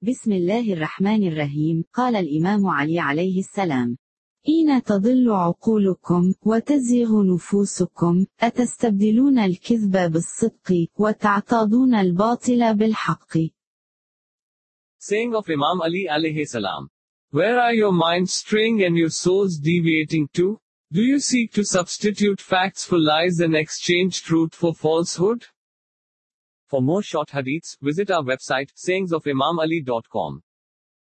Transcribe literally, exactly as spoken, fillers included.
بسم الله الرحمن الرحيم. قال الإمام علي عليه السلام: حين تضل عقولكم وتزيغ نفوسكم أتستبدلون الكذب بالصدق وتعتاضون الباطل بالحق. Saying of Imam Ali alayhi salam. Where are your minds straying and your souls deviating to? Do you seek to substitute facts for lies and exchange truth for falsehood? For more short hadiths, visit our website sayings of imam ali dot com.